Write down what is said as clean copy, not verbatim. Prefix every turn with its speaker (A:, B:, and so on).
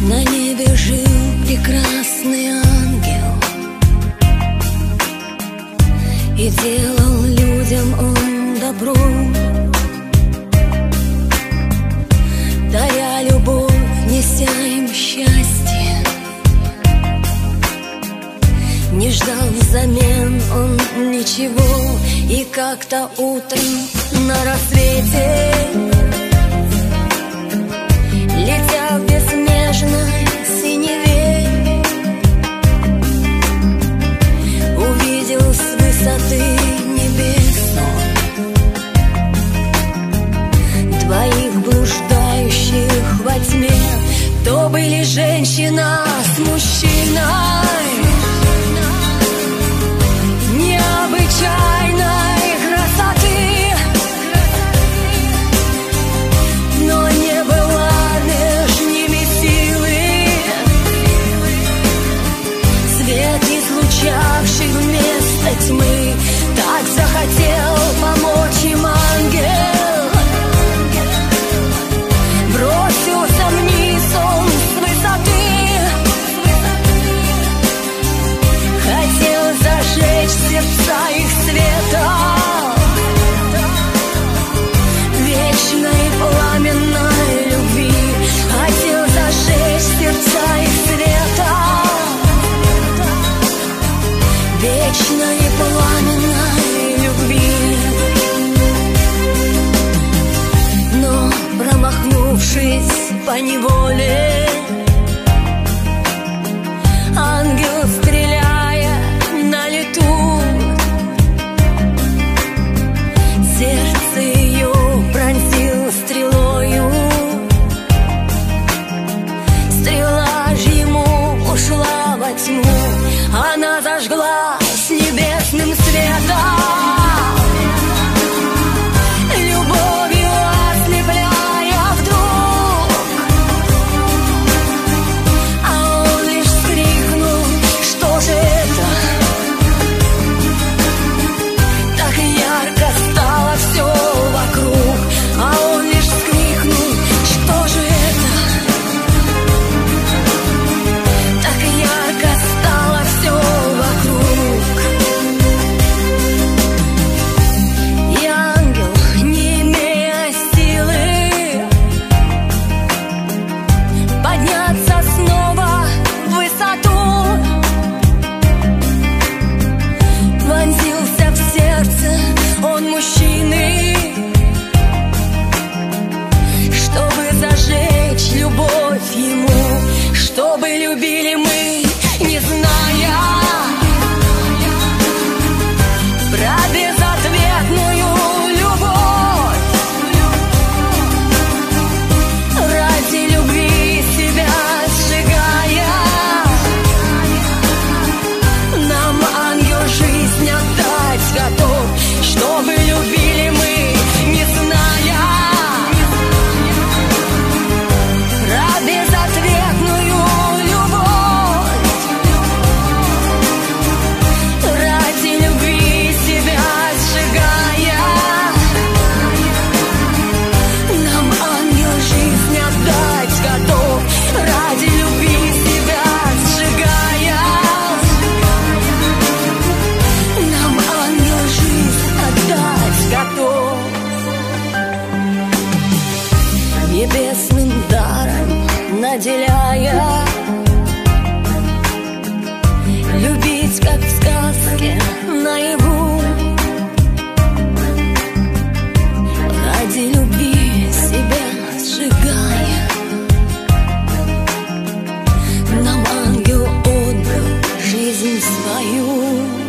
A: На небе жил прекрасный ангел, и делал людям он добро, даря любовь, неся им счастье. Не ждал взамен он ничего, и как-то утром на рассвете, летя в безмежной синеве, увидел с высоты небесной двоих блуждающих во тьме. То были женщина с мужчиной необычайной красоты, но не было между ними силы, свет излучавший вместо тьмы. Так захотел помочь им ангел, бросился вниз он с высоты, хотел зажечь сердца их светом, вечной пламенной любви. Хотел зажечь сердца их светом, вечной пламенной любви. Но, промахнувшись поневоле, ангел, стреляя на лету, сердце ее пронзил стрелою. Стрела же ему ушла во тьму, она зажглась небесным светом, любовью ослепляя вдруг. А он лишь вскрикнул: что же это? Так ярко стало все вокруг. А он лишь вскрикнул: что же это? Так ярко стало все вокруг. И ангел, не имея силы подняться снова в высоту, вонзился в сердце он мужчины, чтобы зажечь любовь ему, чтобы любили мы, не зная про безответную любовь. Ради любви себя сжигая, нам ангел жизнь отдать готов, чтобы любили мы, не зная про безответную любовь. Ради любви себя сжигая, нам ангел жизнь отдать готов. Ради любви себя сжигая, нам ангел жизнь отдать готов. Небесным даром наделяя, любить, как в сказке, наяву. Ради любви себя сжигая, нам ангел отдал жизнь свою.